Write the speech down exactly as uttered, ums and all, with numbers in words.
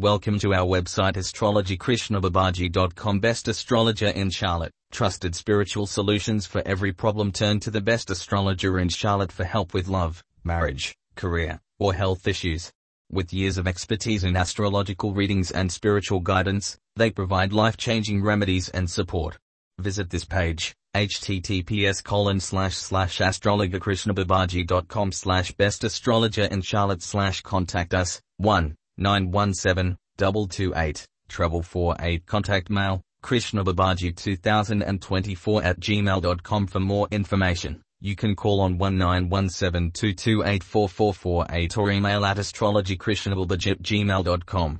Welcome to our website astrology krishna babaji dot com. Best astrologer in Charlotte. Trusted spiritual solutions for every problem. Turn to the best astrologer in Charlotte for help with love, marriage, career, or health issues. With years of expertise in astrological readings and spiritual guidance, they provide life-changing remedies and support. Visit this page, https colon slash slash astrologer krishna babaji dot com slash best astrologer in Charlotte slash contact us, one nine one seven, two two eight, four four eight. Contact mail, krishnababaji two thousand twenty-four at gmail dot com. For more information, you can call on one nine one seven, two two eight, four four four eight or email at astrology krishna babaji at gmail dot com.